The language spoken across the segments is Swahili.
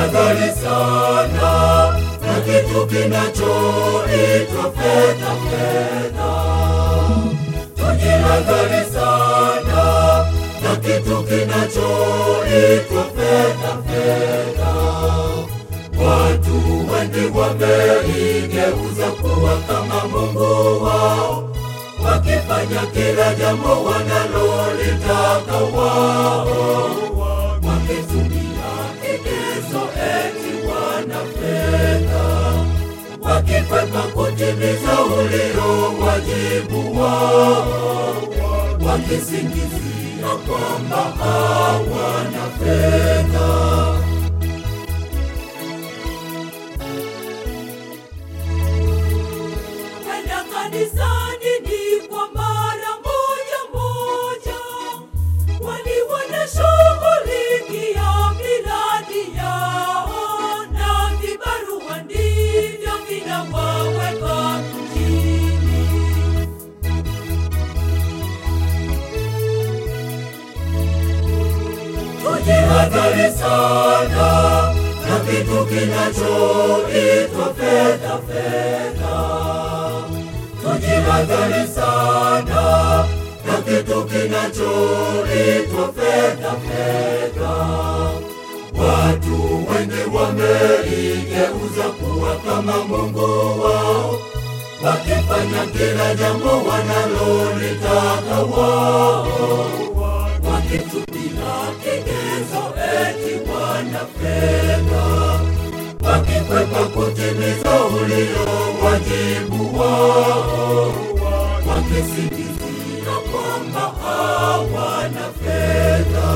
Tujihadhari sana na kitu kinachoitwa fedha. Tujihadhari sana na kitu kinachoitwa fedha. Watu wengi wameigeuza kuwa kama mungu wao, wakifanya kila jambo wanalolitaka wao, wakitumia kigezo eti wana fedha, wakikwepa kutimiza ulio wajibu wao, wakisingizia kwamba hawana fedha. Kanisani ni kwa mara moja, kwani wanashughulikia miradi yao na vibarua ndivyo vinawaweka mjini. Tujihadhari sana na kitu kinachoitwa fedha. Tujihadhari sana na kitu kinachoitwa fedha. Watu wengi wameigeuza kuwa kama mungu wao, wakifanya kila jambo wanalolitaka wao, wakitumia kigezo eti wana fedha, wakikwepa kutimiza ulio wajibu wao, wakisingizia kwamba hawana fedha.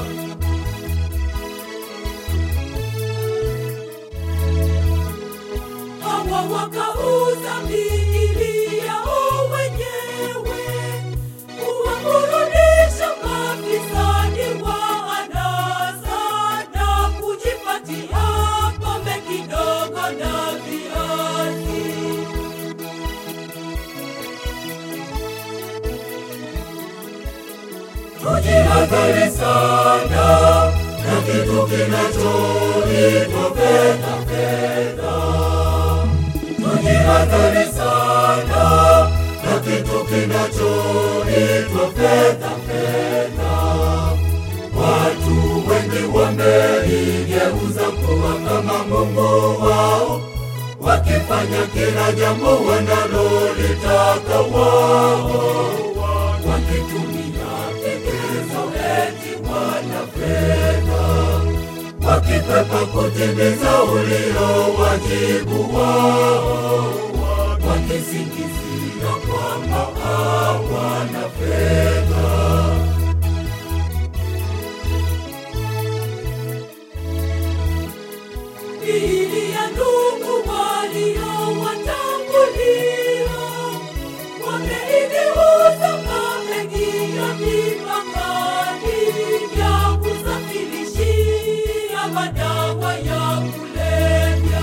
Hawa wakauza miili yao wenyewe kuwaburudisha mafisadi wa anasa na kujipatia pombe kidogo na viazi. Tujihadhari sana na kitu kinachoitwa fedha. Tujihadhari sana na kitu kinachoitwa fedha. Watu wengi wameigeuza kuwa kama mungu wao, wakifanya kila jambo wanalolitaka wao, wakitumia kigezo eti wana fedha, wakikwepa kutimiza ulio wajibu wao, wakisingizia kwamba hawana fedha. Miili ya ndugu waliowatangulia wameigeuza mabegi ya mipakani ya kusafirishia madawa ya kulevya.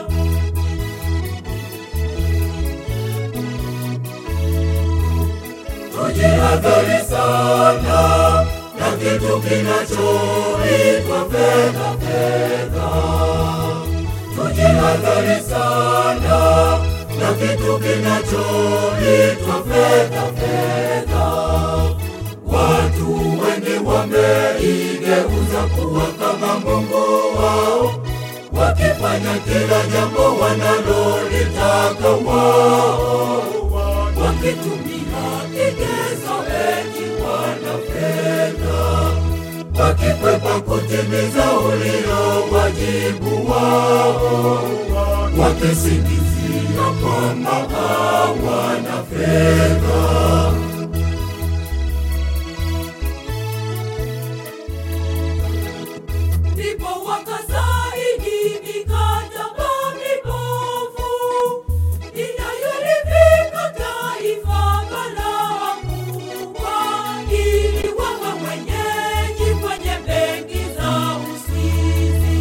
Tujihadhari sana na kitu kinachoitwa fedha. Tujihadhari sana na kitu kinachoitwa fedha. Watu wengi wameigeuza kuwa kama mungu wao, wakifanya kila jambo wanalolitaka wao, wakitumia kigezo eti wana fedha, wakikwepa kutimiza ulio wajibu wao, wakisingizia kwamba hawana fedha. Ndipo wakasaini mikataba mibovu inayolivika taifa balaa kubwa, ili wawe wenyeji kwenye benki za Uswizi.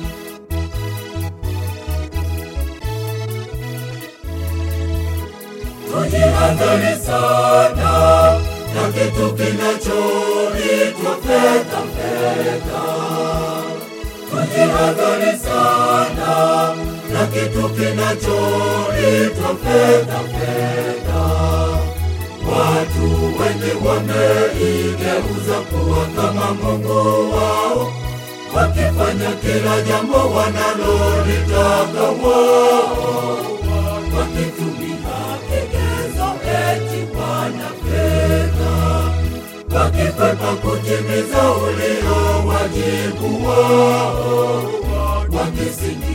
Tujihadhari sana na kitu kinachoitwa fedha. tujihadhari sana na kitu kinachoitwa fedha. Watu wengi wameigeuza kuwa kama mungu wao, wakifanya kila jambo wanalolitaka wao, wakitumia kigezo eti wana fedha, wakikwepa kutimiza ulio wajibu wao, wakisingizia